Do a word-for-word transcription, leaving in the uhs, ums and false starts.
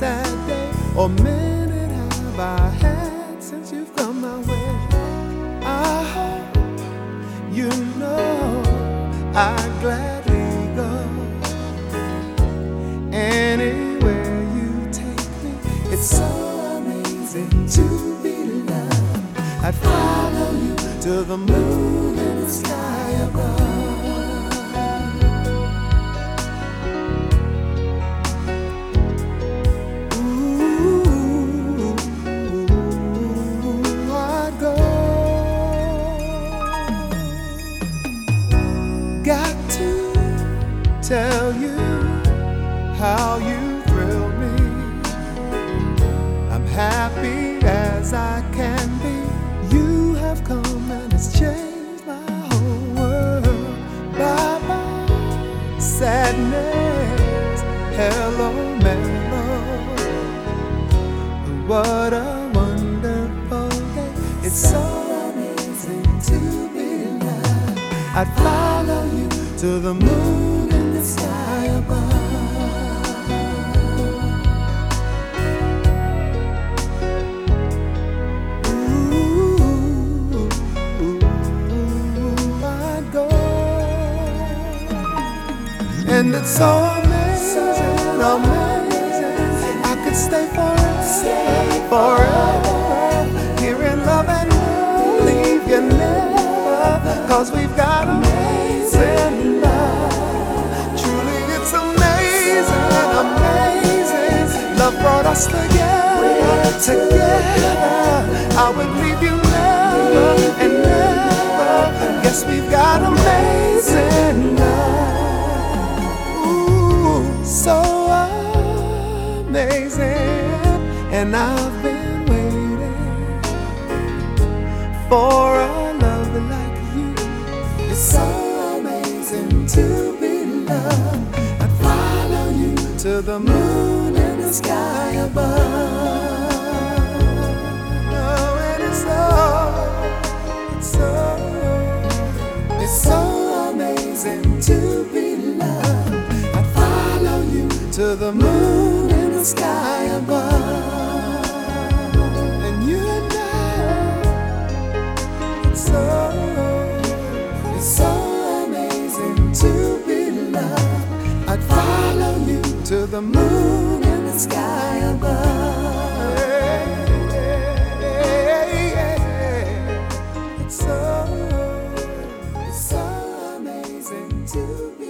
sad day or minute have I had since you've come my way. I hope you know I'd gladly go anywhere you take me. It's so amazing to be loved. I'd follow you to the moon and the sky above. Got to tell you how you thrill me. I'm happy as I can be. You have come and it's changed my whole world. Bye bye sadness, hello mellow. What a wonderful day. It's so amazing to be loved. I'd follow you to the moon and the sky above. Ooh, ooh, I'd go. And it's so amazing, amazing. I could stay forever, forever. Here in love and leave you never. 'Cause we've got amazing love. Truly it's amazing, amazing. Love brought us together, together. I would leave you never and never. Guess we've got amazing love. Ooh, so amazing. And I've been waiting for a love like you. It's so amazing to be loved. I'd follow you to the moon and the sky above. Oh, and it's so, it's so, it's so amazing to be loved. I'd follow you to the moon and the sky above. And you know it's so, it's so amazing to be loved. I'd follow you to the moon and the sky above. It's so, it's so amazing to be